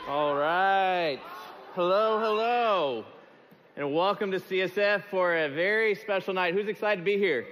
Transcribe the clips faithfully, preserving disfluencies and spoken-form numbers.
All right. Hello, hello. And welcome to C S F for a very special night. Who's excited to be here?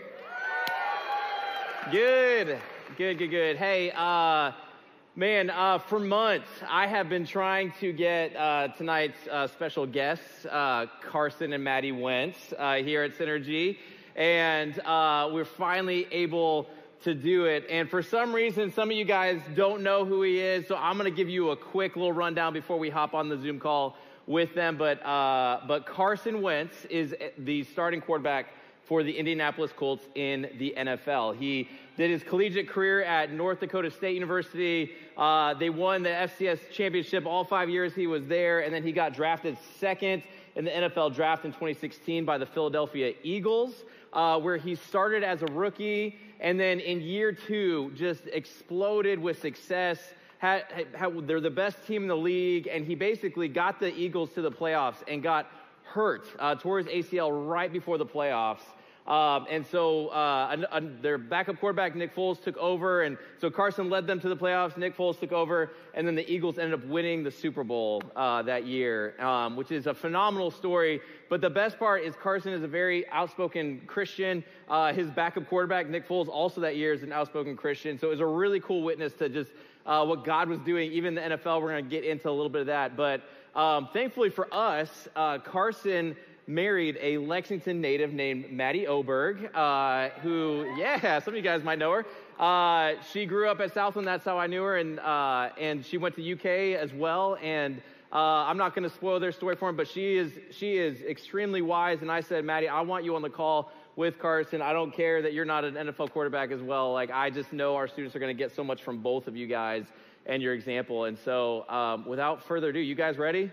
Good, good, good, good. Hey, uh, man, uh, for months, I have been trying to get uh, tonight's uh, special guests, uh, Carson and Maddie Wentz, uh, here at Synergy. And uh, we're finally able to do it. And for some reason, some of you guys don't know who he is, so I'm going to give you a quick little rundown before we hop on the Zoom call with them. But uh, but Carson Wentz is the starting quarterback for the Indianapolis Colts in the N F L. He did his collegiate career at North Dakota State University. Uh, they won the F C S championship all five years he was there, and then he got drafted second in the N F L draft in twenty sixteen by the Philadelphia Eagles, uh, where he started as a rookie, and then in year two just exploded with success. Had, had, they're the best team in the league, and he basically got the Eagles to the playoffs and got hurt, uh, tore his A C L right before the playoffs. Um, and so uh, a, a, their backup quarterback, Nick Foles, took over. And so Carson led them to the playoffs. Nick Foles took over. And then the Eagles ended up winning the Super Bowl uh, that year, um, which is a phenomenal story. But the best part is Carson is a very outspoken Christian. Uh, his backup quarterback, Nick Foles, also that year is an outspoken Christian. So it was a really cool witness to just uh, what God was doing, even in the N F L. We're going to get into a little bit of that. But um, thankfully for us, uh, Carson married a Lexington native named Maddie Oberg, uh, who, yeah, some of you guys might know her. Uh, she grew up at Southland. That's how I knew her. And, uh, and she went to U K as well. And uh, I'm not going to spoil their story for him, but she is, she is extremely wise. And I said, Maddie, I want you on the call with Carson. I don't care that you're not an N F L quarterback as well. Like, I just know our students are going to get so much from both of you guys and your example. And so um, without further ado, you guys ready?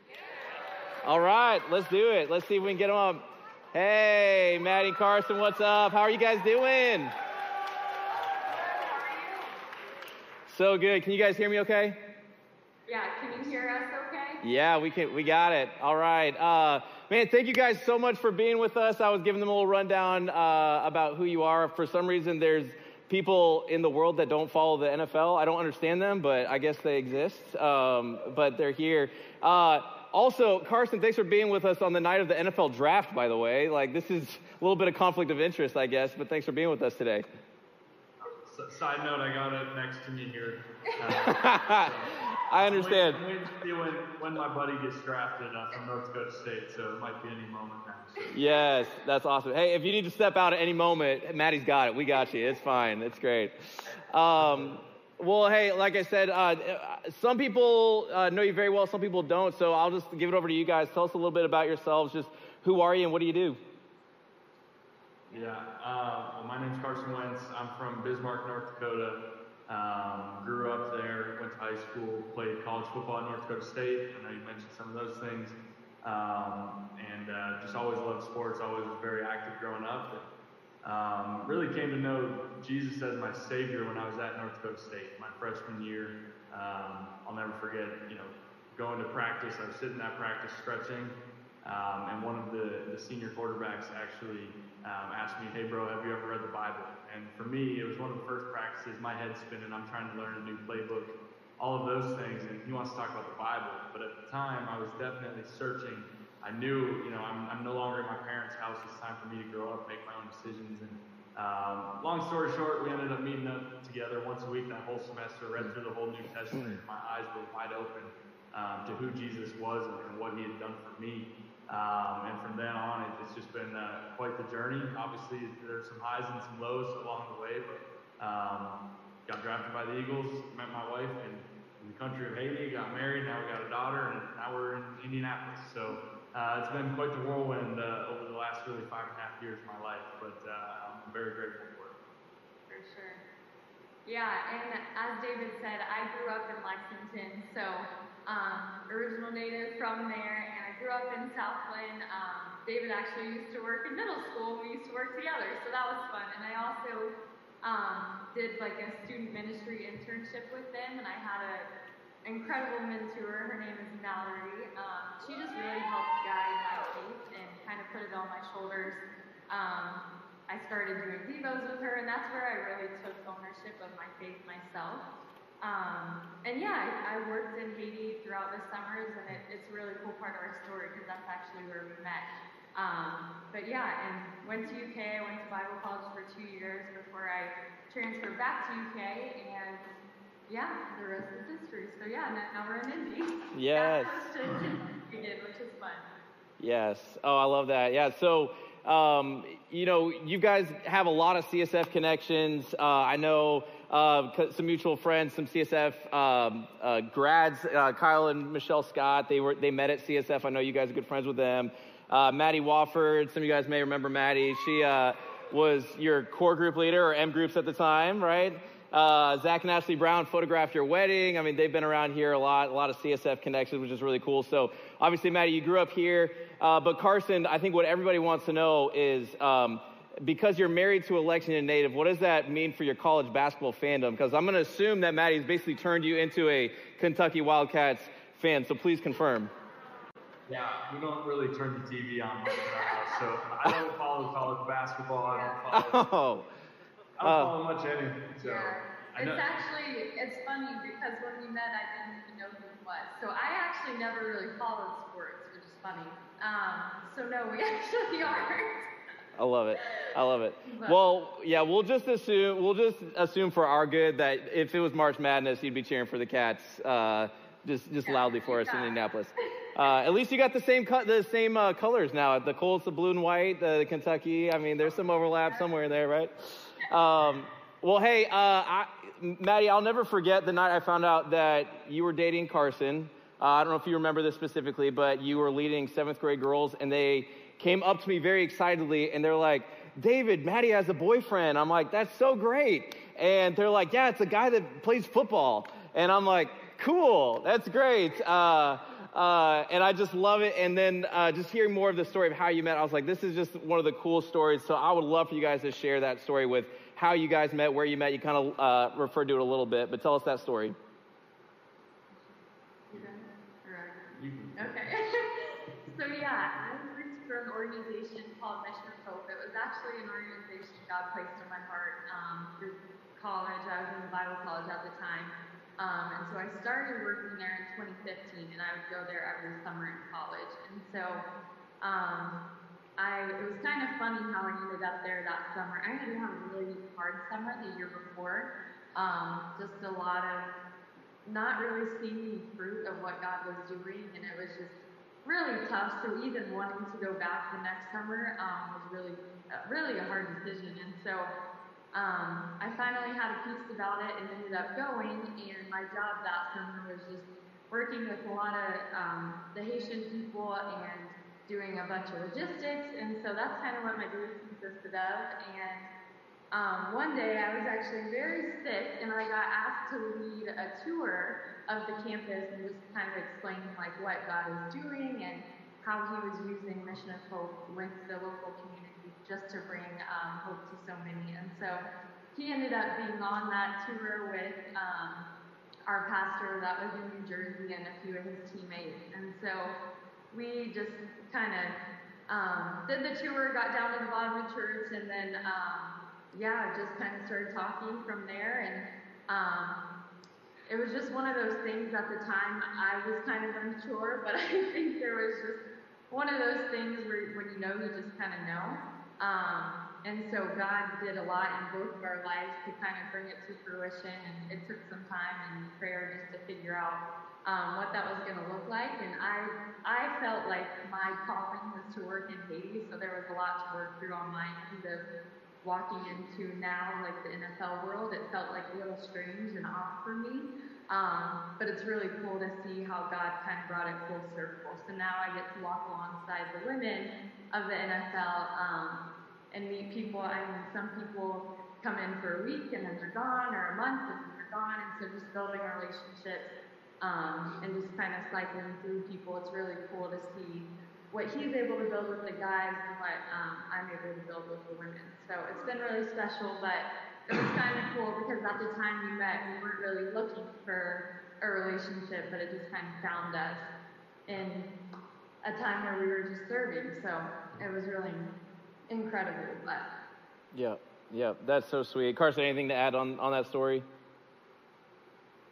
All right, let's do it. Let's see if we can get them up. Hey, Maddie and Carson, what's up? How are you guys doing? So good. Can you guys hear me okay? Yeah, can you hear us okay? Yeah, we can. We got it. All right. Uh, man, thank you guys so much for being with us. I was giving them a little rundown uh, about who you are. For some reason, there's people in the world that don't follow the N F L. I don't understand them, but I guess they exist. Um, but they're here. Uh, Also, Carson, thanks for being with us on the night of the N F L draft, by the way. Like, this is a little bit of conflict of interest, I guess, but thanks for being with us today. Side note, I got it next to me here. Uh, I understand. I'm waiting to see when, when my buddy gets drafted uh, from North Dakota State, so it might be any moment now. So. Yes, that's awesome. Hey, if you need to step out at any moment, Maddie's got it. We got you. It's fine. It's great. Um, Well, hey, like I said, uh, some people uh, know you very well, some people don't, so I'll just give it over to you guys. Tell us a little bit about yourselves. Just who are you and what do you do? Yeah, uh, well, my name's Carson Wentz. I'm from Bismarck, North Dakota. Um, grew up there, went to high school, played college football at North Dakota State. I know you mentioned some of those things. Um, and uh, just always loved sports, always was very active growing up. Um, really came to know Jesus as my Savior when I was at North Dakota State, my freshman year. Um, I'll never forget, you know, going to practice. I was sitting at practice stretching, um, and one of the, the senior quarterbacks actually um, asked me, "Hey, bro, have you ever read the Bible?" And for me, it was one of the first practices. My head's spinning. I'm trying to learn a new playbook, all of those things, and he wants to talk about the Bible. But at the time, I was definitely searching. I knew, you know, I'm, I'm no longer at my parents' house. It's time for me to grow up, make my own decisions. And um, long story short, we ended up meeting up together once a week that whole semester, read through the whole New Testament. My eyes were wide open um, to who Jesus was and, and what he had done for me. Um, and from then on, it, it's just been uh, quite the journey. Obviously, there's some highs and some lows along the way, but um, got drafted by the Eagles, met my wife in, in the country of Haiti, got married, now we got a daughter, and now we're in Indianapolis. So Uh, it's been quite the whirlwind uh, over the last really five and a half years of my life, but uh, I'm very grateful for it. For sure. Yeah, and as David said, I grew up in Lexington, so um, original native from there, and I grew up in Southland. Um, David actually used to work in middle school, and we used to work together, so that was fun. And I also um, did like a student ministry internship with them, and I had a incredible mentor. Her name is Mallory. Um, she just really helped guide my faith and kind of put it on my shoulders. Um, I started doing devos with her, and that's where I really took ownership of my faith myself. Um, and yeah, I, I worked in Haiti throughout the summers, and it, it's a really cool part of our story because that's actually where we met. Um, but yeah, and went to U K, I went to Bible college for two years before I transferred back to U K, and yeah, the rest is history. So yeah, now we're in Indy. Yes. Again, which is fun. Yes. Oh, I love that. Yeah. So, um, you know, you guys have a lot of C S F connections. Uh, I know uh, some mutual friends, some C S F um, uh, grads, uh, Kyle and Michelle Scott. They were they met at C S F. I know you guys are good friends with them. Uh, Maddie Wofford. Some of you guys may remember Maddie. She uh, was your core group leader, or M groups at the time, right? Uh, Zach and Ashley Brown photographed your wedding. I mean, they've been around here a lot, a lot of C S F connections, which is really cool. So obviously, Maddie, you grew up here. Uh, but Carson, I think what everybody wants to know is, um, because you're married to a Lexington native, what does that mean for your college basketball fandom? Because I'm going to assume that Maddie's basically turned you into a Kentucky Wildcats fan. So please confirm. Yeah, we don't really turn the T V on much in our house, so I don't follow college basketball. I don't follow. Oh. I don't follow much anything. So yeah. I know. It's actually, it's funny because when we met, I didn't even know who he was. So I actually never really followed sports, which is funny. Um, so no, we actually aren't. I love it. I love it. But, well, yeah, we'll just assume we'll just assume for our good that if it was March Madness, you'd be cheering for the Cats, uh, just just yeah, loudly for us yeah. in Indianapolis. Uh, at least you got the same cut, the same uh, colors now. The Colts, the blue and white, the Kentucky. I mean, there's some overlap somewhere in there, right? Um, well, hey, uh, I, Maddie, I'll never forget the night I found out that you were dating Carson. Uh, I don't know if you remember this specifically, but you were leading seventh grade girls, and they came up to me very excitedly, and they're like, David, Maddie has a boyfriend. I'm like, that's so great. And they're like, yeah, it's a guy that plays football. And I'm like, cool, that's great. Uh, uh, and I just love it. And then uh, just hearing more of the story of how you met, I was like, this is just one of the cool stories. So I would love for you guys to share that story with how you guys met, where you met. You kind of uh, referred to it a little bit, but tell us that story. Okay. So yeah, I worked for an organization called Mission of Hope. It was actually an organization God placed in my heart um, through college. I was in the Bible college at the time. Um, and so I started working there in twenty fifteen, and I would go there every summer in college. And so um, I, it was kind of funny how I ended up there that summer. I had to have a really hard summer the year before. Um, just a lot of not really seeing the fruit of what God was doing, and it was just really tough. So even wanting to go back the next summer um, was really, uh, really a hard decision. And so um, I finally had a peace about it and ended up going. And my job that summer was just working with a lot of um, the Haitian people and doing a bunch of logistics. And so that's kind of what my duties consisted of. And Um, one day I was actually very sick, and I got asked to lead a tour of the campus and just kind of explaining like what God was doing and how He was using Mission of Hope with the local community just to bring um, hope to so many. And so he ended up being on that tour with um, our pastor that was in New Jersey and a few of his teammates. And so we just kind of um, did the tour, got down to the bottom of the church, and then um, yeah, just kind of started talking from there. And um, it was just one of those things at the time. I was kind of unsure, but I think there was just one of those things where when you know, you just kind of know. Um, and so God did a lot in both of our lives to kind of bring it to fruition. And it took some time and prayer just to figure out um, what that was going to look like. And I, I felt like my calling was to work in Haiti, so there was a lot to work through on my end of walking into now, like the N F L world. It felt like a little strange and off for me, um, but it's really cool to see how God kind of brought it full circle. So now I get to walk alongside the women of the N F L um, and meet people. I mean, some people come in for a week and then they're gone, or a month and then they're gone, and so just building relationships um, and just kind of cycling through people. It's really cool to see what he's able to build with the guys and what um, I'm able to build with the women. So it's been really special, but it was kind of cool because at the time we met, we weren't really looking for a relationship, but it just kind of found us in a time where we were just serving. So it was really incredible. But yeah, yeah, that's so sweet. Carson, anything to add on, on that story?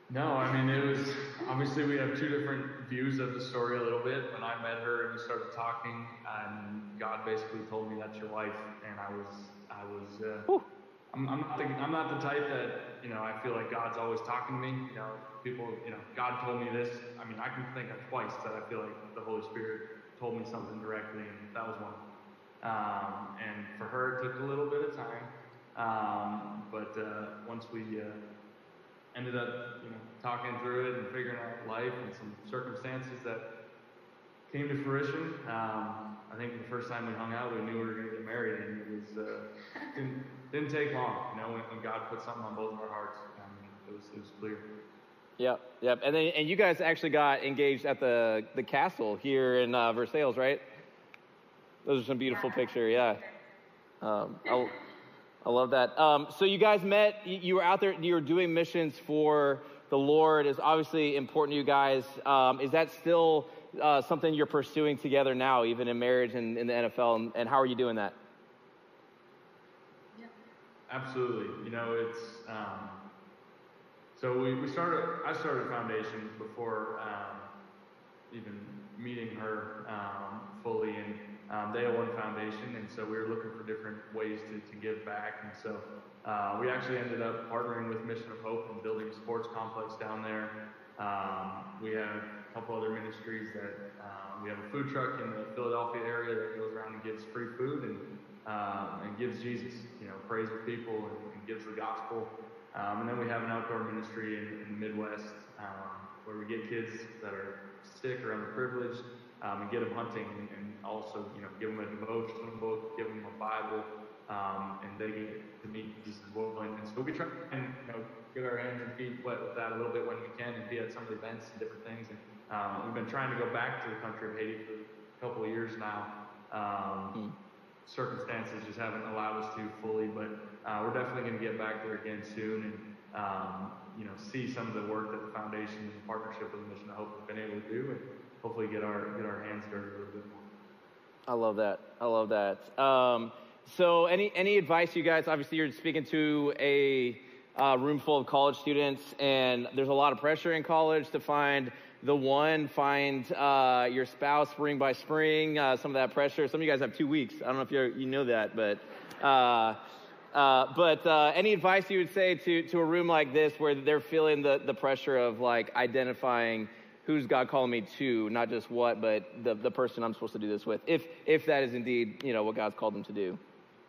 No, I mean, it was, obviously we have two different views of the story a little bit. When I met her and we started talking, and God basically told me that's your wife, and I was, I was, uh, I'm, I'm not the, I'm not the type that, you know, I feel like God's always talking to me. You know, people, you know, God told me this. I mean, I can think of twice that I feel like the Holy Spirit told me something directly, and that was one. Um, and for her, it took a little bit of time. Um, but uh, once we, uh, ended up, you know, talking through it and figuring out life and some circumstances that came to fruition. Um, I think the first time we hung out, we knew we were going to get married, and it was uh, didn't, didn't take long. You know, when, when God put something on both of our hearts, um, it was it was clear. Yep, yep. And then and you guys actually got engaged at the the castle here in uh, Versailles, right? Those are some beautiful pictures. Yeah. Um, I, I love that. Um, so you guys met, you were out there, you were doing missions for the Lord. It's obviously important to you guys. Um, is that still uh, something you're pursuing together now, even in marriage and in the N F L? And, and how are you doing that? Yeah. Absolutely. You know, it's, um, so we, we started, I started a foundation before um, even meeting her um, fully, and Um, they One Foundation, and so we were looking for different ways to, to give back, and so uh, we actually ended up partnering with Mission of Hope and building a sports complex down there. Um, we have a couple other ministries that uh, we have a food truck in the Philadelphia area that goes around and gives free food and um, and gives Jesus, you know, prays with people and, and gives the gospel. Um, and then we have an outdoor ministry in, in the Midwest um, where we get kids that are sick or underprivileged. Um, and get them hunting, and, and also, you know, give them a devotional book, give them a Bible, um, and they get to meet Jesus as well. And, and so we try and, you know, get our hands and feet wet with that a little bit when we can, and be at some of the events and different things. And um, we've been trying to go back to the country of Haiti for a couple of years now. Um, mm. Circumstances just haven't allowed us to fully, but uh, we're definitely going to get back there again soon, and um, you know, see some of the work that the foundation in partnership with the Mission of Hope has been able to do, and hopefully get our get our hands dirty a little bit more. I love that. I love that. Um, so any any advice, you guys? Obviously, you're speaking to a uh, room full of college students, and there's a lot of pressure in college to find the one, find uh, your spouse spring by spring. Uh, some of that pressure. Some of you guys have two weeks. I don't know if you you know that, but. Uh, Uh, but uh, any advice you would say to, to a room like this where they're feeling the, the pressure of like identifying who's God calling me to, not just what, but the, the person I'm supposed to do this with, if if that is indeed, you know, what God's called them to do?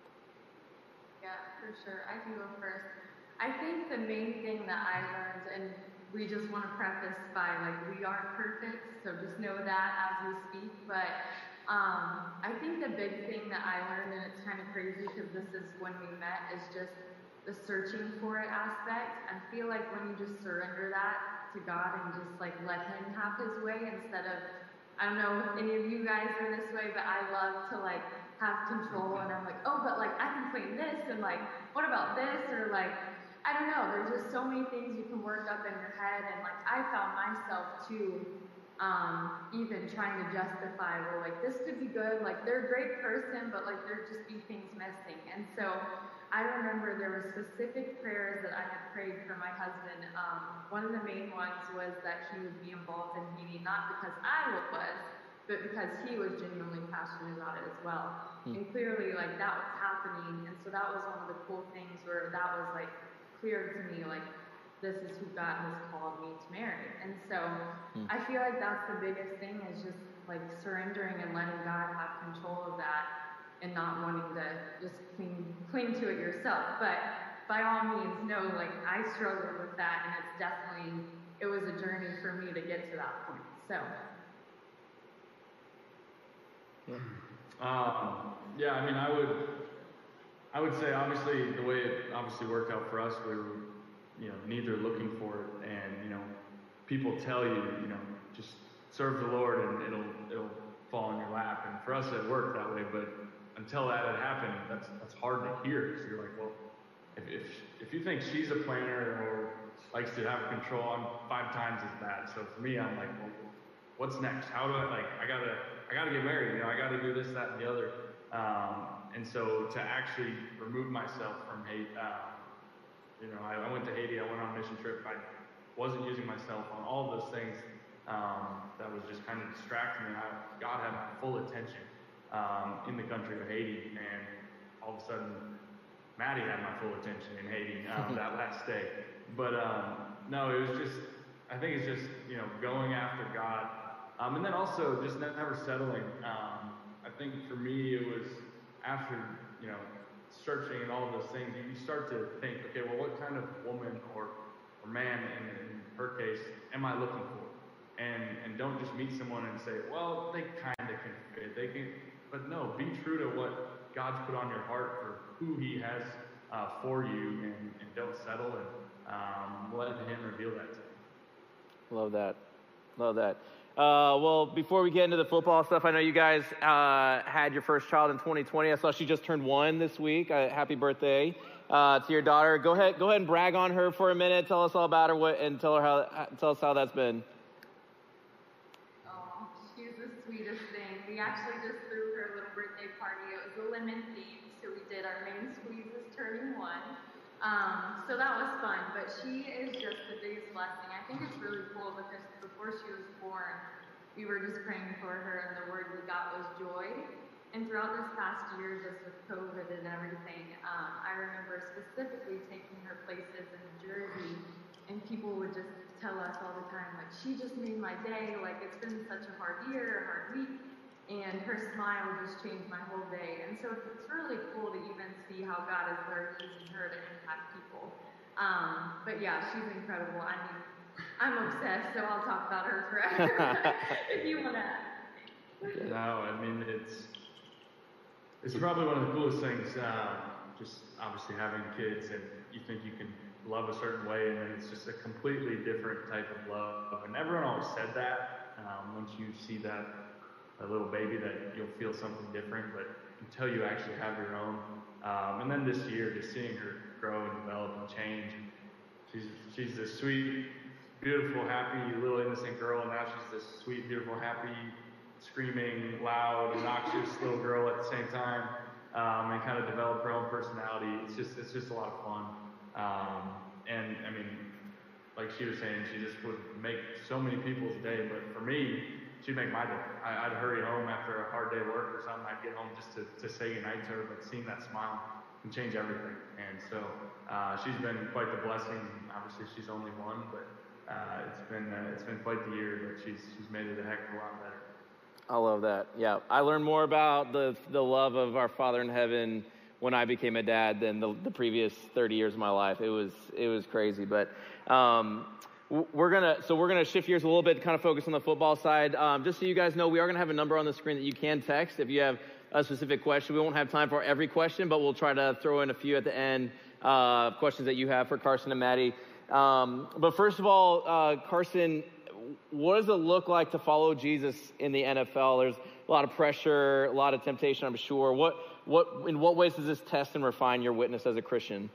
Yeah, for sure. I can go first. I think the main thing that I learned, and we just want to preface by like we aren't perfect, so just know that as we speak, but Um, I think the big thing that I learned, and it's kind of crazy because this is when we met, is just the searching for it aspect. I feel like when you just surrender that to God and just like let Him have His way instead of, I don't know if any of you guys are this way, but I love to like have control, and I'm like, oh, but like I can plan this, and like, what about this? Or like, I don't know, there's just so many things you can work up in your head, and like I found myself too, Um, even trying to justify, well, like, this could be good, like, they're a great person, but, like, there'd just be things missing. And so I remember there were specific prayers that I had prayed for my husband. Um, one of the main ones was that he would be involved in Haiti, not because I was, but because he was genuinely passionate about it as well. Hmm. And clearly, like, that was happening. And so that was one of the cool things where that was, like, clear to me, like, this is who God has called me to marry. And so mm. I feel like that's the biggest thing, is just like surrendering and letting God have control of that, and not wanting to just cling, cling to it yourself. But by all means, no, like I struggled with that, and it's definitely, it was a journey for me to get to that point. So. Yeah. Um, yeah, I mean, I would, I would say obviously the way it obviously worked out for us, we were, you know, neither looking for it, and, you know, people tell you, you know, just serve the Lord and it'll it'll fall in your lap. And for us, it worked that way, but until that had happened, that's that's hard to hear. So you're like, well, if if, if you think she's a planner or likes to have control, I'm five times as bad. So for me, I'm like, well, what's next? How do I, like, I gotta I gotta get married, you know, I gotta do this, that, and the other. Um, and so to actually remove myself from hate, uh, You know, I, I went to Haiti. I went on a mission trip. I wasn't using my cell phone, all of those things um, that was just kind of distracting me. I, God had my full attention um, in the country of Haiti, and all of a sudden, Maddie had my full attention in Haiti um, that last day. But um, no, it was just, I think it's just, you know, going after God. Um, and then also just never settling. Um, I think for me, it was after, you know, searching and all of those things, you start to think, okay, well, what kind of woman or, or man, in, in her case, am I looking for? And and don't just meet someone and say, well, they kind of can fit. They can, but no, be true to what God's put on your heart for who He has uh, for you, and, and don't settle, and um, let Him reveal that to you. Love that. Love that. Uh, well, before we get into the football stuff, I know you guys uh, had your first child in twenty twenty. I saw she just turned one this week. Uh, happy birthday uh, to your daughter. Go ahead, go ahead and brag on her for a minute. Tell us all about her, what, and tell her how. Tell us how that's been. Oh, she's the sweetest thing. We actually just threw her a little birthday party. It was a lemon theme, so we did our main squeeze is turning one. Um, so that was fun, but she is just the biggest blessing. I think it's really cool because before she was born, we were just praying for her, and the word we got was joy. And throughout this past year, just with COVID and everything, um, I remember specifically taking her places in Jersey, and people would just tell us all the time, like, she just made my day, like, it's been such a hard year, a hard week, and her smile just changed my whole day. And so it's really cool to even see how God is learning using her to impact people. Um, but yeah, she's incredible. I mean, I'm obsessed, so I'll talk about her forever if you want to. No, I mean, it's it's probably one of the coolest things, uh, just obviously having kids, and you think you can love a certain way, and then it's just a completely different type of love. And everyone always said that. Um, once you see that a little baby, that you'll feel something different, but until you actually have your own. Um, and then this year, just seeing her grow and develop and change. She's she's this sweet, beautiful, happy, little innocent girl, and now she's this sweet, beautiful, happy, screaming, loud, obnoxious little girl at the same time, um, and kind of develop her own personality. It's just it's just a lot of fun. Um, and I mean, like she was saying, she just would make so many people's day, but for me, she'd make my day. I, I'd hurry home after a hard day of work or something. I'd get home just to, to say goodnight to her, but seeing that smile can change everything. And so uh, she's been quite the blessing. Obviously, she's only one, but uh, it's been uh, it's been quite the year. But she's she's made it a heck of a lot better. I love that. Yeah, I learned more about the the love of our Father in heaven when I became a dad than the, the previous thirty years of my life. It was it was crazy, but. Um, We're gonna so we're gonna shift gears a little bit to kind of focus on the football side. Um, just so you guys know, we are gonna have a number on the screen that you can text if you have a specific question. We won't have time for every question, but we'll try to throw in a few at the end. Uh, questions that you have for Carson and Maddie. Um, but first of all, uh, Carson, what does it look like to follow Jesus in the N F L? There's a lot of pressure, a lot of temptation, I'm sure. What what in what ways does this test and refine your witness as a Christian?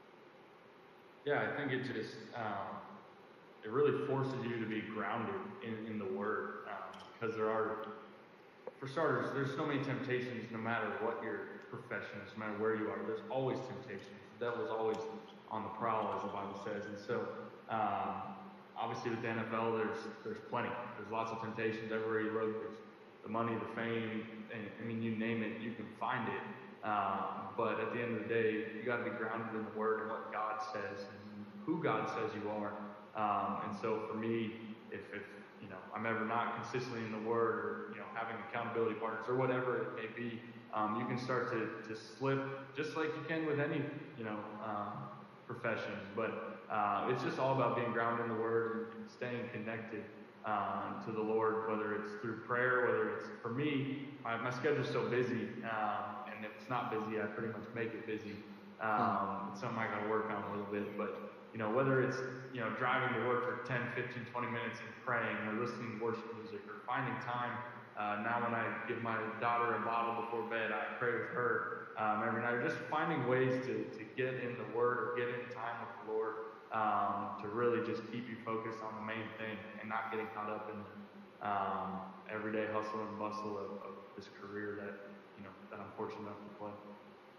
Yeah, I think it just. Um, It really forces you to be grounded in, in the Word, um, because there are, for starters, there's so many temptations no matter what your profession is, no matter where you are. There's always temptations. The devil's always on the prowl, as the Bible says. And so, um, obviously with the N F L, there's there's plenty. There's lots of temptations everywhere you look. There's the money, the fame, and I mean, you name it, you can find it. Um, but at the end of the day, you got to be grounded in the Word and what God says and who God says you are. Um, and so for me, if, if you know I'm ever not consistently in the Word, or you know having accountability partners or whatever it may be, um, you can start to, to slip just like you can with any you know uh, profession. But uh, it's just all about being grounded in the Word and, and staying connected um, to the Lord, whether it's through prayer, whether it's for me, my, my schedule's so busy, um, and if it's not busy, I pretty much make it busy. Um, it's something I got to work on a little bit, but. You know, whether it's, you know, driving to work for ten, fifteen, twenty minutes and praying, or listening to worship music, or finding time. Uh, now when I give my daughter a bottle before bed, I pray with her um, every night. Or just finding ways to, to get in the Word or get in time with the Lord um, to really just keep you focused on the main thing and not getting caught up in the um, everyday hustle and bustle of, of this career that, you know, that I'm fortunate enough to play.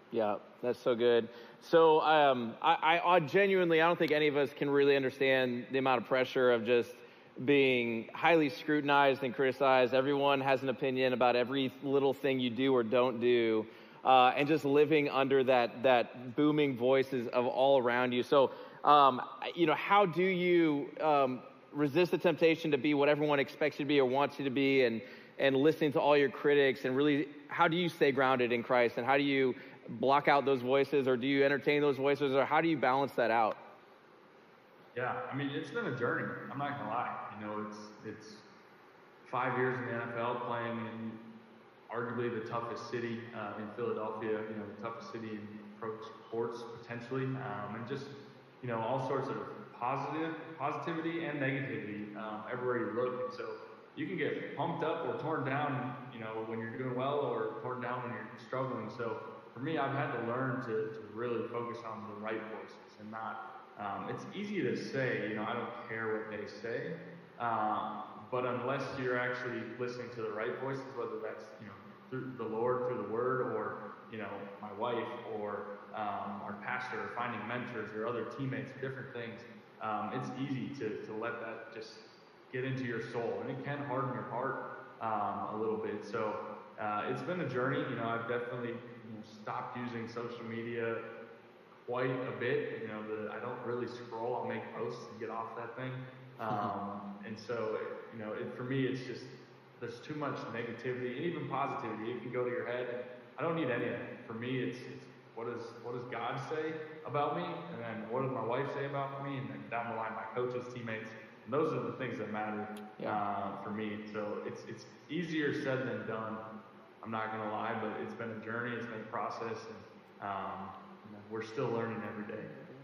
Yeah, that's so good. So um, I, I genuinely, I don't think any of us can really understand the amount of pressure of just being highly scrutinized and criticized. Everyone has an opinion about every little thing you do or don't do, uh, and just living under that that booming voices of all around you. So, um, you know, how do you um, resist the temptation to be what everyone expects you to be or wants you to be, and and listening to all your critics, and really, how do you stay grounded in Christ, and how do you block out those voices, or do you entertain those voices, or how do you balance that out? Yeah, I mean, it's been a journey. I'm not gonna lie. You know, it's it's five years in the N F L, playing in arguably the toughest city uh, in Philadelphia. You know, the toughest city in pro sports potentially, um, and just you know all sorts of positive positivity and negativity um, everywhere you look. And so you can get pumped up or torn down, you know, when you're doing well, or torn down when you're struggling. So for me, I've had to learn to, to really focus on the right voices and not, um, it's easy to say, you know, I don't care what they say, um, but unless you're actually listening to the right voices, whether that's, you know, through the Lord, through the Word, or, you know, my wife, or um, our pastor, or finding mentors, or other teammates, different things, um, it's easy to, to let that just get into your soul, and it can harden your heart um, a little bit. So uh, it's been a journey. You know, I've definitely you know, stopped using social media quite a bit. You know, the, I don't really scroll. I'll make posts and get off that thing. Um, and so, you know, it, for me, it's just there's too much negativity and even positivity. It can go to your head. And I don't need any of that. For me, it's, it's what does what does God say about me, and then what does my wife say about me, and then down the line, my coaches, teammates. And those are the things that matter yeah. uh, for me. So it's it's easier said than done. I'm not gonna lie, but it's been a journey. It's been a process, and um, you know, we're still learning every day.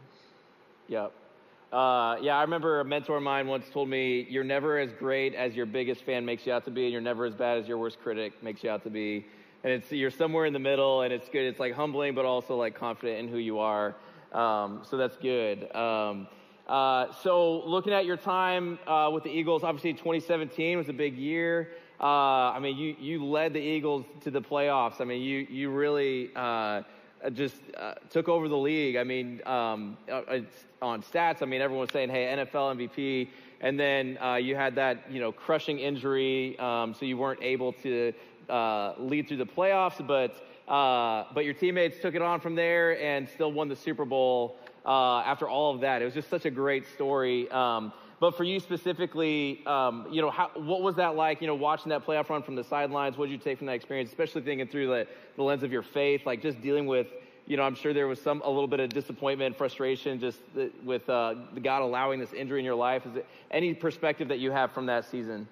Yep. Uh, yeah, I remember a mentor of mine once told me, "You're never as great as your biggest fan makes you out to be, and you're never as bad as your worst critic makes you out to be." And it's you're somewhere in the middle, and it's good. It's like humbling, but also like confident in who you are. Um, so that's good. Um, Uh, so looking at your time uh, with the Eagles, obviously twenty seventeen was a big year. Uh, I mean, you, you led the Eagles to the playoffs. I mean, you you really uh, just uh, took over the league. I mean, um, it's on stats, I mean, everyone was saying, hey, N F L M V P. And then uh, you had that, you know, crushing injury, um, so you weren't able to uh, lead through the playoffs. But uh, but your teammates took it on from there and still won the Super Bowl. Uh, after all of that, it was just such a great story. Um, but for you specifically, um, you know, how, what was that like, you know, watching that playoff run from the sidelines? What did you take from that experience, especially thinking through the, the lens of your faith, like just dealing with, you know, I'm sure there was some, a little bit of disappointment, frustration, just the, with uh, the God allowing this injury in your life. Is it any perspective that you have from that season?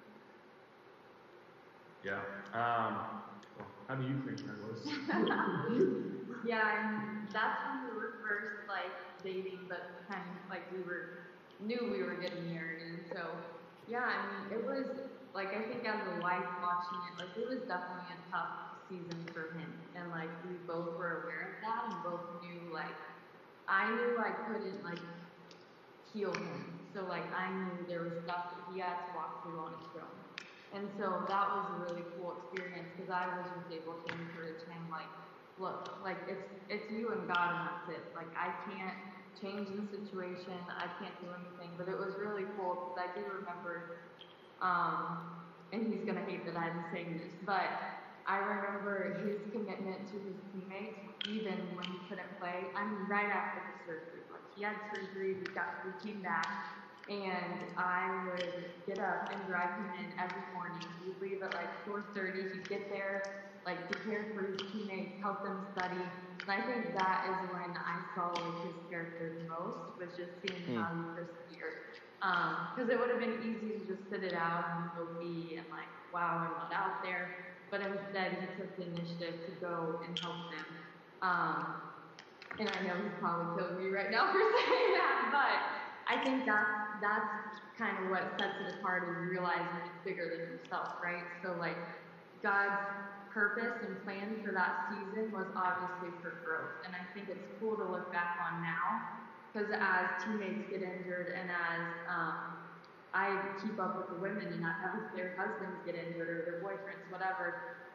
Yeah. Um, how do you think that was? Yeah, and that's when we were first, like, dating, but kind of like we were, knew we were getting married. And so, yeah, I mean, it was, like, I think as a wife watching it, like, it was definitely a tough season for him. And, like, we both were aware of that and both knew, like, I knew I couldn't, like, heal him. So, like, I knew there was stuff that he had to walk through on his own. And so that was a really cool experience because I was just able to encourage him, like, look, like, it's it's you and God, and that's it. Like, I can't change the situation. I can't do anything. But it was really cool because I do remember, um, and he's going to hate that I'm saying this, but I remember his commitment to his teammates, even when he couldn't play. I mean, right after the surgery. Like, he had surgery, we, got, we came back, and I would get up and drive him in every morning. He'd leave at like four thirty. He'd get there, like, prepare for his teammates, help them study. And I think that is when I saw, like, his character the most, was just seeing mm. how he persevered. Because um, it would have been easy to just sit it out and go be and, like, wow, I'm not out there. But instead, he took the initiative to go and help them. Um, and I know he's probably killing me right now for saying that, but I think that's, that's kind of what sets it apart, is realizing it's bigger than himself, right? So, like, God's purpose and plan for that season was obviously for growth. And I think it's cool to look back on now, because as teammates get injured and as um, I keep up with the women and I have their husbands get injured or their boyfriends, whatever,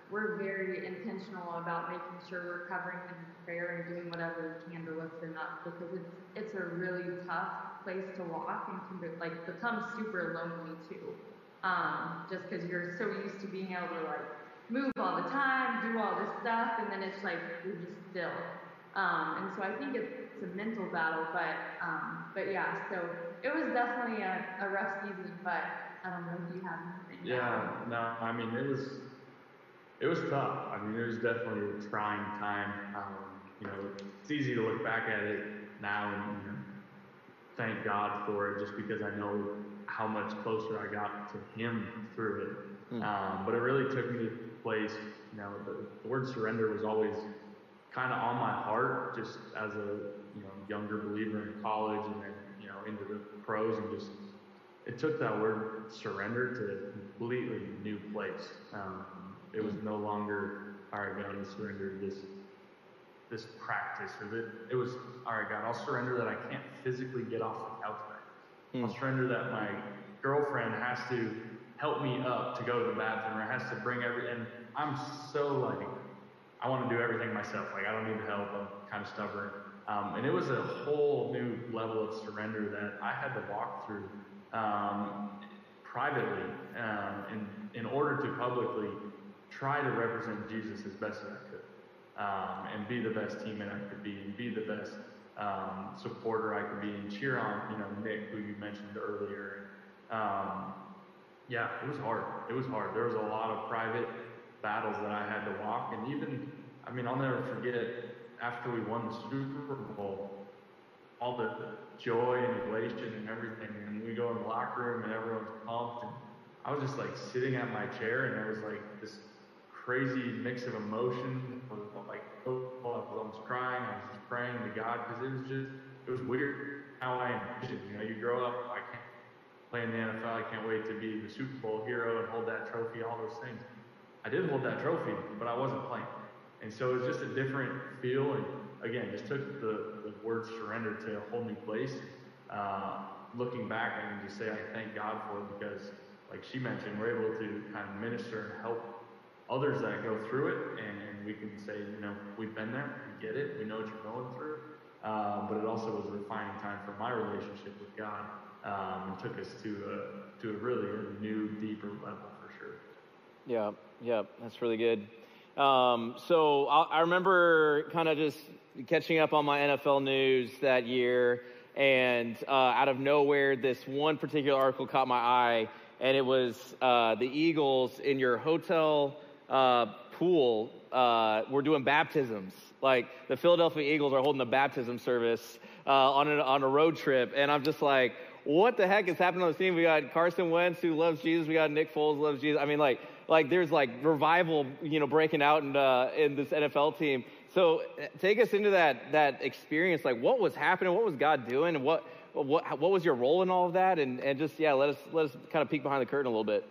we're very intentional about making sure we're covering them in prayer and doing whatever we can to lift them up, because it's it's a really tough place to walk and can be, like become super lonely too. Um, just because you're so used to being able to like move all the time, do all this stuff, and then it's like you're just still. Um, and so I think it's, it's a mental battle, but um, but yeah, so it was definitely a, a rough season, but I don't know if you have anything. Yeah, no, I mean, it was, it was tough. I mean, it was definitely a trying time. Um, you know, it's easy to look back at it now and, you know, thank God for it, just because I know how much closer I got to Him through it. Mm. Um, but it really took me to a place, you know, the, the word surrender was always kind of on my heart, just as a, you know, younger believer in college and then, you know, into the pros, and just, it took that word surrender to a completely new place. Um, it was no longer, all right, God, I surrender to this, this practice, or that it was, all right, God, I'll surrender that I can't physically get off the couch right. Mm. I'll surrender that my girlfriend has to help me up to go to the bathroom, or has to bring every, and I'm so like, I want to do everything myself. Like, I don't need help. I'm kind of stubborn. Um, and it was a whole new level of surrender that I had to walk through um, privately um, in, in order to publicly try to represent Jesus as best as I could, um, and be the best teammate I could be, and be the best um, supporter I could be, and cheer on, you know, Nick, who you mentioned earlier. Um, yeah, it was hard. It was hard. There was a lot of private battles that I had to walk, and even, I mean, I'll never forget, after we won the Super Bowl, all the joy and elation and everything, and we go in the locker room and everyone's pumped, and I was just like sitting at my chair, and there was like this crazy mix of emotion, like, oh, I was almost crying, I was just praying to God, because it was just, it was weird how I envisioned, you know, you grow up, I can't play in the N F L, I can't wait to be the Super Bowl hero and hold that trophy, all those things. I did hold that trophy, but I wasn't playing. And so it was just a different feel, and again, just took the, the word surrender to a whole new place. Uh, looking back, I can just say I thank God for it, because, like she mentioned, we're able to kind of minister and help others that go through it, and, and we can say, you know, we've been there, we get it, we know what you're going through. Uh, but it also was a refining time for my relationship with God, um, and took us to a, to a really a new, deeper level for sure. Yeah, yeah, that's really good. Um, so I, I remember kind of just catching up on my N F L news that year, and uh, out of nowhere, this one particular article caught my eye, and it was uh, the Eagles in your hotel uh, pool uh, were doing baptisms. Like, the Philadelphia Eagles are holding a baptism service uh, on a, on a road trip, and I'm just like, what the heck is happening on the scene? We got Carson Wentz, who loves Jesus. We got Nick Foles, who loves Jesus. I mean, like, like there's like revival, you know, breaking out in uh, in this N F L team. So take us into that that experience. Like, what was happening? What was God doing? And what what what was your role in all of that? And and just yeah, let us let us kind of peek behind the curtain a little bit.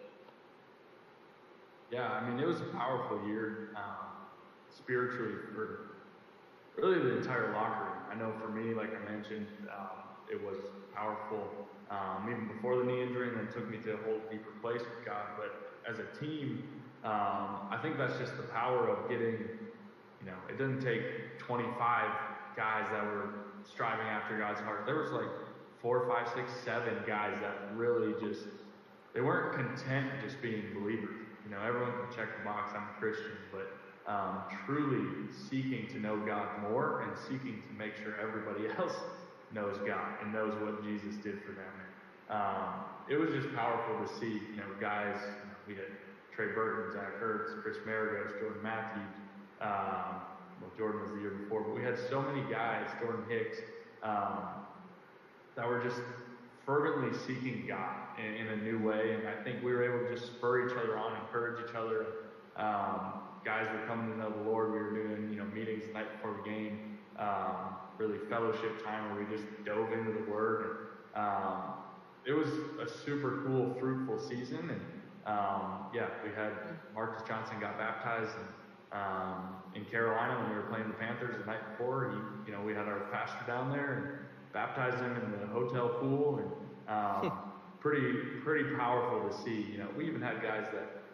Yeah, I mean, it was a powerful year um, spiritually for really the entire locker room. I know for me, like I mentioned, um, it was powerful um, even before the knee injury, and then took me to a whole deeper place with God. But as a team, um, I think that's just the power of getting, you know, it didn't take twenty-five guys that were striving after God's heart. There was like four, five, six, seven guys that really just, they weren't content just being believers. You know, everyone can check the box, I'm a Christian, but um, truly seeking to know God more, and seeking to make sure everybody else knows God and knows what Jesus did for them. Um, it was just powerful to see, you know, guys, you know, we had Trey Burton, Zach Ertz, Chris Maragos, Jordan Matthews, um, well, Jordan was the year before, but we had so many guys, Jordan Hicks, um, that were just fervently seeking God in, in a new way, and I think we were able to just spur each other on, encourage each other. Um, guys were coming to know the Lord. We were doing, you know, meetings the night before the game, um, really fellowship time where we just dove into the Word. And, um, it was a super cool, fruitful season, and um, yeah, we had Marcus Johnson got baptized and, um, in Carolina when we were playing the Panthers the night before. He, you know, we had our pastor down there and baptized him in the hotel pool, and um, pretty pretty powerful to see. You know, we even had guys that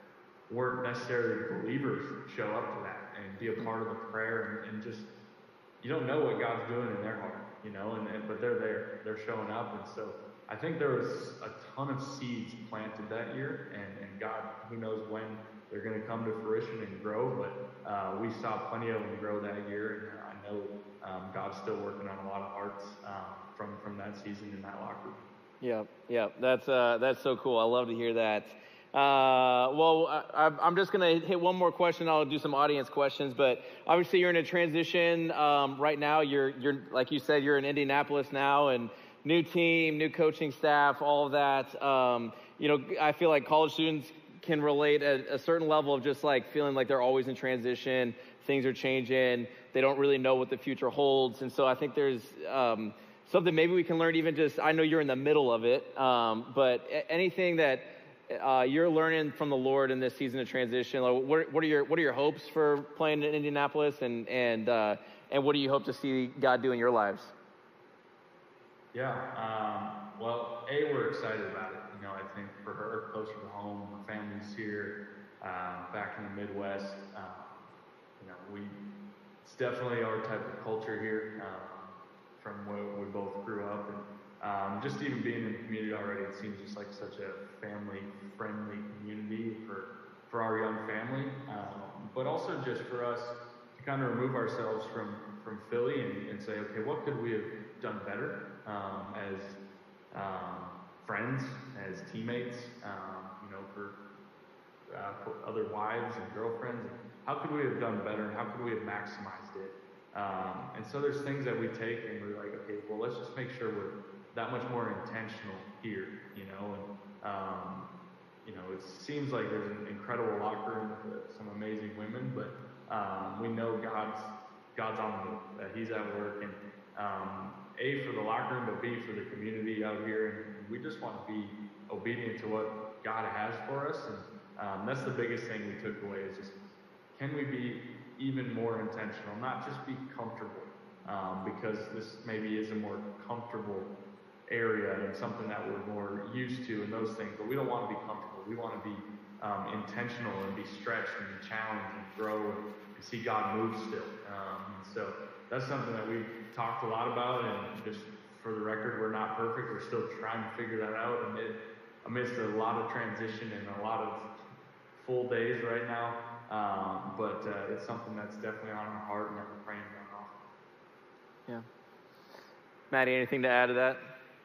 weren't necessarily believers show up to that and be a part of the prayer and, and just, you don't know what God's doing in their heart, you know, and, and but they're there, they're showing up. And so I think there was a ton of seeds planted that year, and, and God, who knows when they're going to come to fruition and grow, but uh, we saw plenty of them grow that year, and I know um, God's still working on a lot of hearts um, from, from that season in that locker room. Yeah, yeah, that's uh, that's so cool. I love to hear that. Uh, well, I, I'm just going to hit one more question. I'll do some audience questions, but obviously you're in a transition um, right now. You're, you're, like you said, you're in Indianapolis now, and new team, new coaching staff, all of that. Um, you know, I feel like college students can relate at a certain level of just like feeling like they're always in transition. Things are changing. They don't really know what the future holds. And so I think there's um, something maybe we can learn even just, I know you're in the middle of it, um, but anything that uh, you're learning from the Lord in this season of transition, like what, what are your what are your hopes for playing in Indianapolis, and and uh, and what do you hope to see God do in your lives? Yeah, um, well, A, we're excited about it. You know, I think for her, closer to home, her family's here, um, back in the Midwest. Um, you know, we, it's definitely our type of culture here, um, from where we both grew up. And um, just even being in the community already, it seems just like such a family-friendly community for, for our young family. Um, but also just for us to kind of remove ourselves from, from Philly and, and say, okay, what could we have done better um, as um, friends, as teammates, um, you know, for, uh, for other wives and girlfriends. How could we have done better, and how could we have maximized it? Um, and so there's things that we take and we're like, okay, well, let's just make sure we're that much more intentional here, you know. And um, you know, it seems like there's an incredible locker room with some amazing women, but um, we know God's God's on the move, that He's at work, and um, A, for the locker room, but B, for the community out here. And we just want to be obedient to what God has for us. And um, that's the biggest thing we took away, is just, can we be even more intentional, not just be comfortable, um, because this maybe is a more comfortable area and something that we're more used to and those things, but we don't want to be comfortable. We want to be um, intentional and be stretched and be challenged and grow and, and see God move still. Um, and so that's something that we've talked a lot about, and just for the record, we're not perfect. We're still trying to figure that out amid, amidst a lot of transition and a lot of full days right now. Um, but uh, it's something that's definitely on our heart and that we're praying about often. Yeah. Maddie, anything to add to that?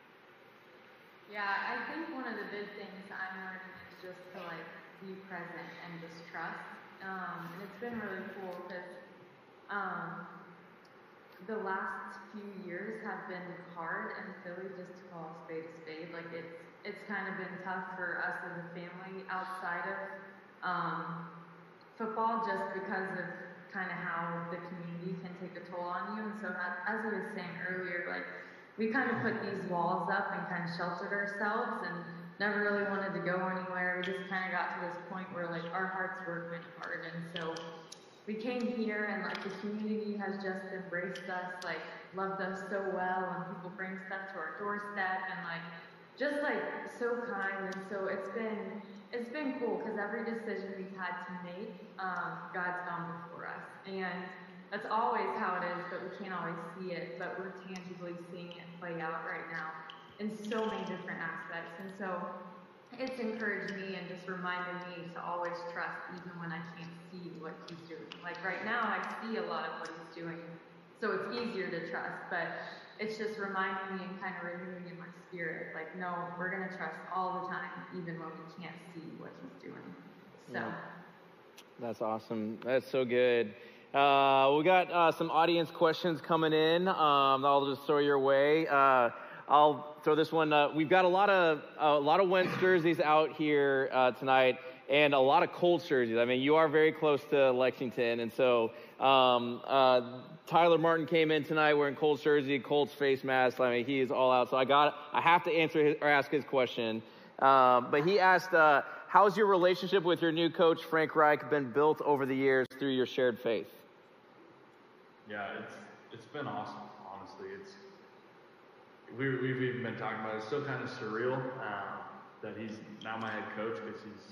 Yeah, I think one of the big things I'm learning is just to like be present and just trust. Um, and it's been really cool because um, the last few years have been hard in Philly, just to call a spade a spade. Like it's it's kind of been tough for us as a family outside of um, football, just because of kind of how the community can take a toll on you. And so that, as I was saying earlier, like we kind of put these walls up and kind of sheltered ourselves and never really wanted to go anywhere. We just kind of got to this point where like our hearts were kind of hard. And so we came here, and like the community has just embraced us, like loved us so well, and people bring stuff to our doorstep, and like just like so kind. And so it's been it's been cool because every decision we've had to make, um, God's gone before us, and that's always how it is, but we can't always see it, but we're tangibly seeing it play out right now in so many different aspects. And so it's encouraged me and just reminded me to always trust even when I can't see what He's doing. Like right now, I see a lot of what He's doing, so it's easier to trust, but it's just reminding me and kind of renewing in my spirit, like, no, we're going to trust all the time, even when we can't see what He's doing. So. Yeah. That's awesome. That's so good. Uh, we got uh, some audience questions coming in. Um, I'll just throw your way. Uh, I'll throw this one. Uh, we've got a lot of a lot of Wentz jerseys out here uh, tonight, and a lot of Colts jerseys. I mean, you are very close to Lexington, and so um, uh, Tyler Martin came in tonight wearing Colts jersey, Colts face mask. I mean, he is all out. So I got I have to answer his, or ask his question. Um, but he asked, uh, "How's your relationship with your new coach Frank Reich been built over the years through your shared faith?" Yeah, it's it's been awesome. Honestly, it's we we've even been talking about it. It's still kind of surreal uh, that he's now my head coach, because he's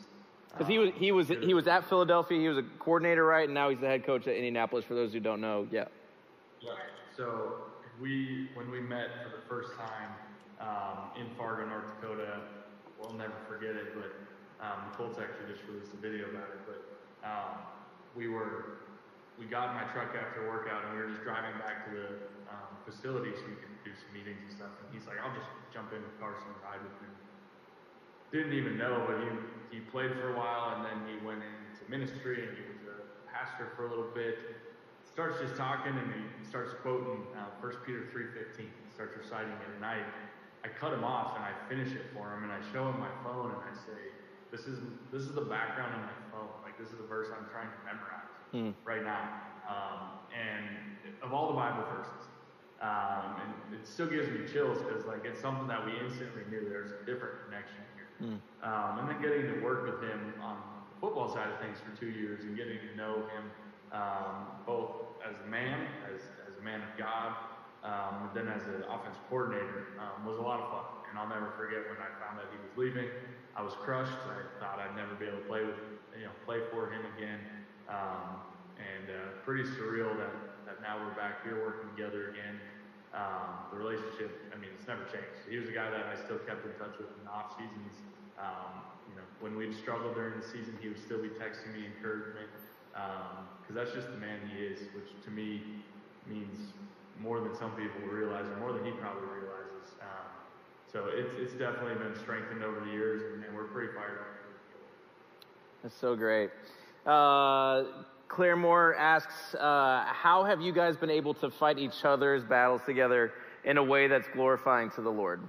Because he was he was he was at Philadelphia. He was a coordinator, right? And now he's the head coach at Indianapolis. For those who don't know, yeah. Yeah. So we when we met for the first time um, in Fargo, North Dakota, we'll never forget it. But um, the Colts actually just released a video about it. But um, we were we got in my truck after workout, and we were just driving back to the um, facility so we could do some meetings and stuff. And he's like, "I'll just jump in with Carson and ride with him." Didn't even know, but he he played for a while, and then he went into ministry, and he was a pastor for a little bit. Starts just talking, and he starts quoting uh, First Peter three fifteen. Starts reciting it, and I I cut him off, and I finish it for him, and I show him my phone, and I say, "This is this is the background of my phone. Like, this is the verse I'm trying to memorize mm. right now." Um, and of all the Bible verses, um, and it still gives me chills because like it's something that we instantly knew there's a different connection. Mm. Um, and then getting to work with him on the football side of things for two years and getting to know him um, both as a man, as, as a man of God, um, and then as an offense coordinator um, was a lot of fun. And I'll never forget when I found that he was leaving. I was crushed. I thought I'd never be able to play with, you know, play for him again. Um, and uh, pretty surreal that, that now we're back here working together again. Um, the relationship, I mean, it's never changed. He was a guy that I still kept in touch with in the off seasons. Um, you know, when we'd struggle during the season, he would still be texting me encouragement, because um, that's just the man he is, which to me means more than some people realize, or more than he probably realizes. Um, so it's it's definitely been strengthened over the years, and, and we're pretty fired up. That's so great. Uh, Claire Moore asks, uh, how have you guys been able to fight each other's battles together in a way that's glorifying to the Lord?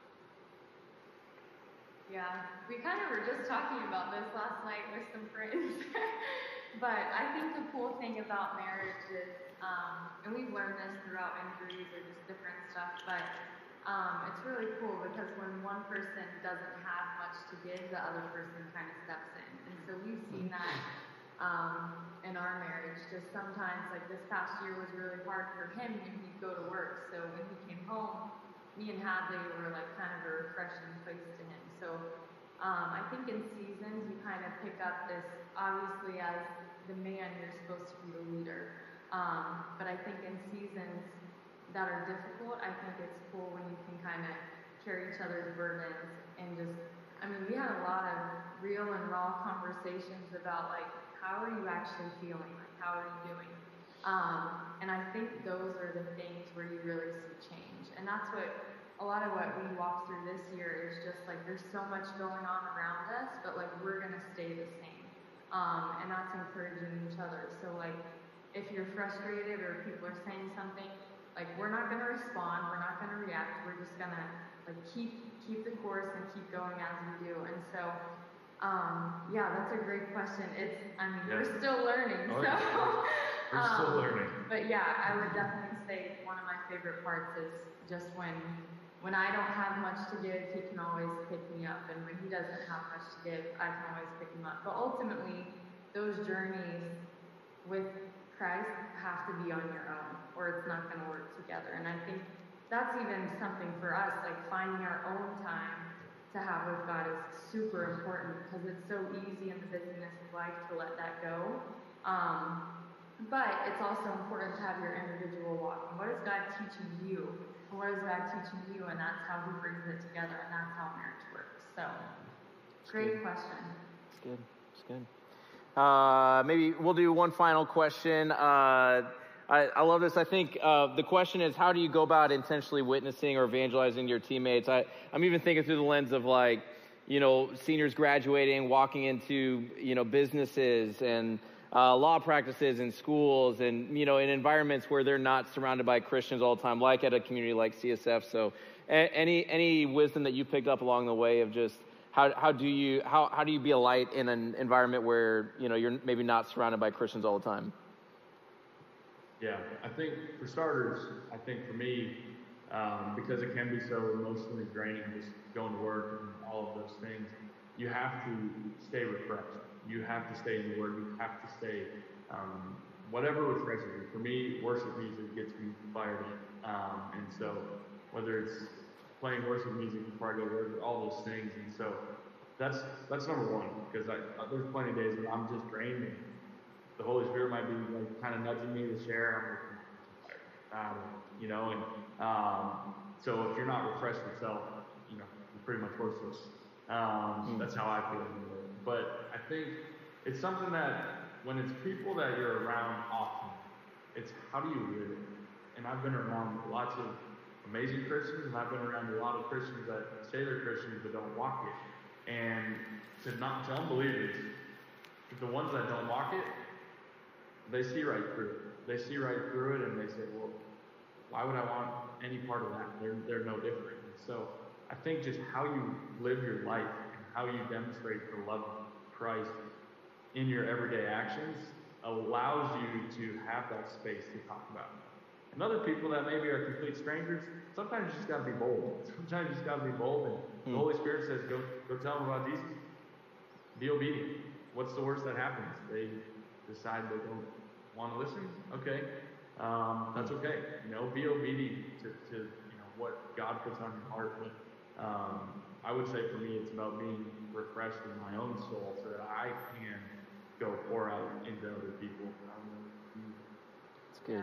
Yeah, we kind of were just talking about this last night with some friends. But I think the cool thing about marriage is, um, and we've learned this throughout injuries or just different stuff, but um, it's really cool because when one person doesn't have much to give, the other person kind of steps in. And so we've seen that um, in our marriage. Just sometimes, like this past year was really hard for him when he'd go to work. So when he came home, me and Hadley were like kind of a refreshing place to him. So um, I think in seasons you kind of pick up this, obviously as the man you're supposed to be the leader. Um, but I think in seasons that are difficult, I think it's cool when you can kind of carry each other's burdens and just, I mean, we had a lot of real and raw conversations about like, how are you actually feeling? Like, how are you doing? Um, and I think those are the things where you really see change. And that's what, a lot of what we walked through this year is just like, there's so much going on around us, but like, we're gonna stay the same. Um, and that's encouraging each other. So like, if you're frustrated or people are saying something, like, we're not gonna respond, we're not gonna react, we're just gonna like keep, keep the course and keep going as we do. And so, um, yeah, that's a great question. It's, I mean, yeah. we're still learning, oh, so. We're um, still learning. But yeah, I would definitely say one of my favorite parts is just when, when I don't have much to give, he can always pick me up. And when he doesn't have much to give, I can always pick him up. But ultimately, those journeys with Christ have to be on your own, or it's not going to work together. And I think that's even something for us, like finding our own time to have with God is super important, because it's so easy in the busyness of life to let that go. Um, but it's also important to have your individual walk. And what is God teaching you? And what is God teaching you? And that's how he brings it together, and that's how marriage works. So, great question. It's good. It's good. Uh, maybe we'll do one final question. Uh, I, I love this. I think uh, the question is, how do you go about intentionally witnessing or evangelizing your teammates? I, I'm even thinking through the lens of like, you know, seniors graduating, walking into, you know, businesses and uh, law practices and schools and, you know, in environments where they're not surrounded by Christians all the time, like at a community like C S F. So a- any any wisdom that you picked up along the way of just how how do you how how do you be a light in an environment where, you know, you're maybe not surrounded by Christians all the time? Yeah, I think for starters, I think for me, um, because it can be so emotionally draining, just going to work and all of those things, you have to stay refreshed. You have to stay in the Word. You have to stay, um, whatever refreshes you. For me, worship music gets me fired up. Um, and so whether it's playing worship music before I go to work, all those things. And so that's that's number one, because I, uh, there's plenty of days when I'm just drained and the Holy Spirit might be like kind of nudging me to share. I'm like, um, you know, and um, so if you're not refreshed yourself, you know, you're pretty much worthless. Um, mm. That's how I feel. But I think it's something that when it's people that you're around often, it's how do you live it? And I've been around lots of amazing Christians, and I've been around a lot of Christians that say they're Christians but don't walk it. And to not to unbelievers, the ones that don't walk it, they see right through it. They see right through it, and they say, "Well, why would I want any part of that? They're they're no different." And so I think just how you live your life and how you demonstrate the love of Christ in your everyday actions allows you to have that space to talk about it. And other people that maybe are complete strangers, sometimes you just got to be bold. Sometimes you just got to be bold, and mm. the Holy Spirit says, go go tell them about Jesus. Be obedient. What's the worst that happens? They decide they don't want to listen? Okay. Um, that's okay. You know, be obedient to, to you know what God puts on your heart. But um, I would say for me, it's about being refreshed in my own soul so that I can go pour out into other people. That's good.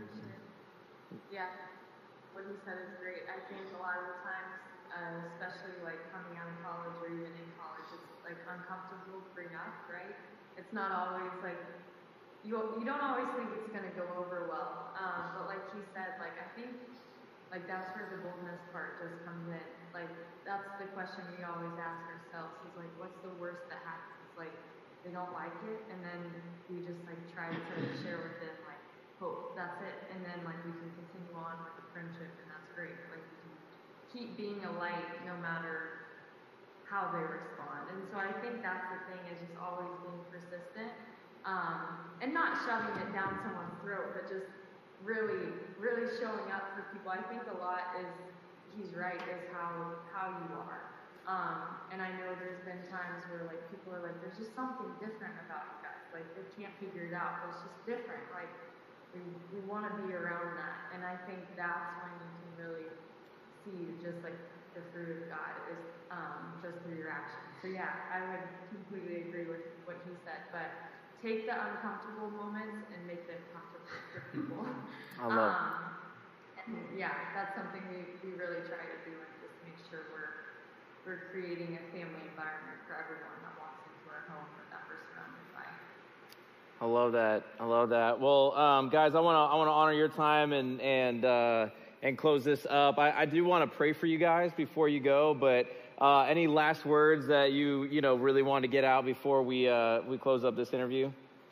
Yeah, what he said is great. I think a lot of the times, uh, especially like coming out of college or even in college, it's like uncomfortable to bring up, right? It's not always like, you you don't always think it's going to go over well. Um, but like he said, like I think like that's where the boldness part just comes in. Like that's the question we always ask ourselves is like, what's the worst that happens? Like they don't like it, and then we just like try to share with them like, hope, that's it, and then like we can continue on with the friendship, and that's great. Like we can keep being a light no matter how they respond. And so I think that's the thing, is just always being persistent, um, and not shoving it down someone's throat, but just really, really showing up for people. I think a lot is, he's right, is how how you are. Um, and I know there's been times where like people are like, there's just something different about you guys. Like they can't figure it out, but it's just different. Like We, we want to be around that, and I think that's when you can really see just like the fruit of God is um, just through your actions. So yeah, I would completely agree with what he said, but take the uncomfortable moments and make them comfortable for people. I love um, and yeah, that's something we, we really try to do, and just make sure we're we're creating a family environment for everyone that walks into our home that we're surrounded by. I love that. I love that. Well, um, guys, I want to I want to honor your time and and uh, and close this up. I, I do want to pray for you guys before you go, but uh, any last words that you you know really want to get out before we uh, we close up this interview?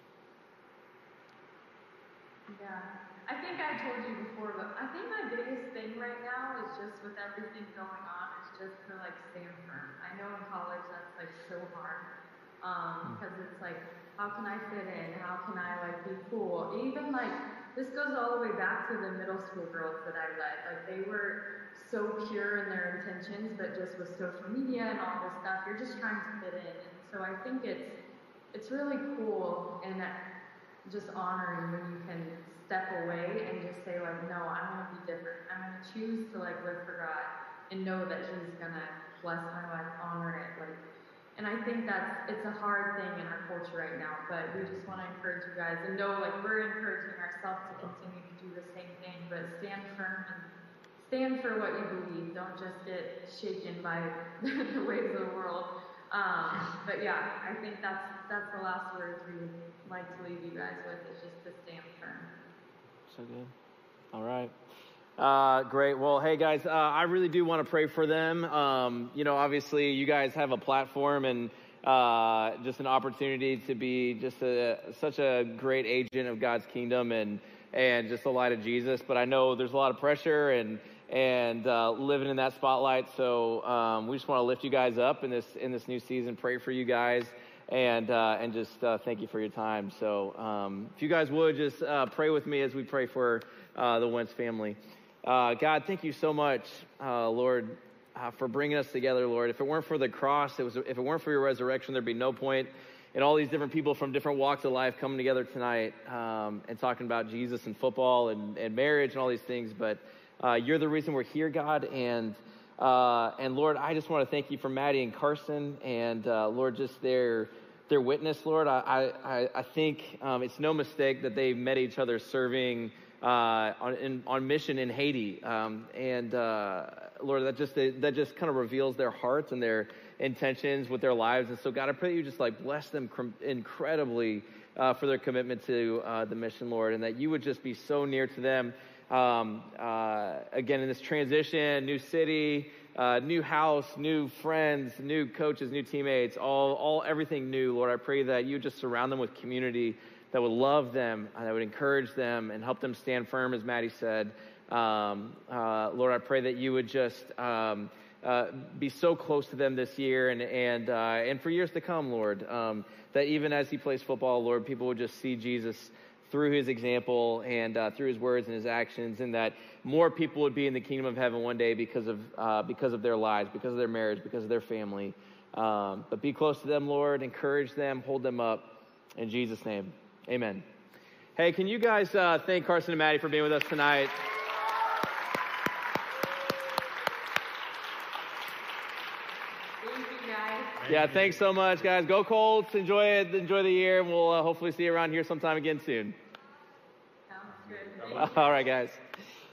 Yeah, I think I told you before, but I think my biggest thing right now is just with everything going on is just to like stand firm. I know in college that's like so hard um, because it's like, how can I fit in? How can I like be cool? Even like this goes all the way back to the middle school girls that I led. Like they were so pure in their intentions, but just with social media and all this stuff, you're just trying to fit in. And so I think it's it's really cool and just honoring when you can step away and just say like, no, I'm gonna be different. I'm gonna choose to like live for God and know that He's gonna bless my life, honor it, like. And I think that's, it's a hard thing in our culture right now, but we just want to encourage you guys and know, like, we're encouraging ourselves to continue to do the same thing, but stand firm and stand for what you believe. Don't just get shaken by the ways of the world. Um, but yeah, I think that's, that's the last words we would like to leave you guys with, is just to stand firm. So good. All right. Uh, great. Well, hey guys, uh, I really do want to pray for them. Um, you know, obviously you guys have a platform and, uh, just an opportunity to be just a, such a great agent of God's kingdom and, and just the light of Jesus. But I know there's a lot of pressure and, and, uh, living in that spotlight. So, um, we just want to lift you guys up in this, in this new season, pray for you guys and, uh, and just, uh, thank you for your time. So, um, if you guys would just, uh, pray with me as we pray for, uh, the Wentz family. Uh, God, thank you so much, uh, Lord, uh, for bringing us together, Lord. If it weren't for the cross, it was, if it weren't for your resurrection, there'd be no point in all these different people from different walks of life coming together tonight um, and talking about Jesus and football and, and marriage and all these things. But uh, you're the reason we're here, God, and Uh, and Lord, I just want to thank you for Maddie and Carson, and uh, Lord, just their their witness, Lord. I I, I think um, it's no mistake that they met each other serving uh, on in, on mission in Haiti, um, and uh, Lord, that just that just kind of reveals their hearts and their intentions with their lives. And so, God, I pray that you just like bless them cr- incredibly uh, for their commitment to uh, the mission, Lord, and that you would just be so near to them. Um, uh, again, in this transition, new city, uh, new house, new friends, new coaches, new teammates, all, all, everything new. Lord, I pray that you just surround them with community that would love them, uh, that would encourage them and help them stand firm, as Maddie said. Um, uh, Lord, I pray that you would just um, uh, be so close to them this year and and uh, and for years to come, Lord. Um, that even as he plays football, Lord, people would just see Jesus through his example and uh, through his words and his actions, and that more people would be in the kingdom of heaven one day because of uh, because of their lives, because of their marriage, because of their family. Um, but be close to them, Lord. Encourage them, hold them up. In Jesus' name, amen. Hey, can you guys uh, thank Carson and Maddie for being with us tonight? Thank you, guys. Yeah, thanks so much, guys. Go Colts. Enjoy it. Enjoy the year. And we'll uh, hopefully see you around here sometime again soon. Sounds good. Thank you. All right, guys.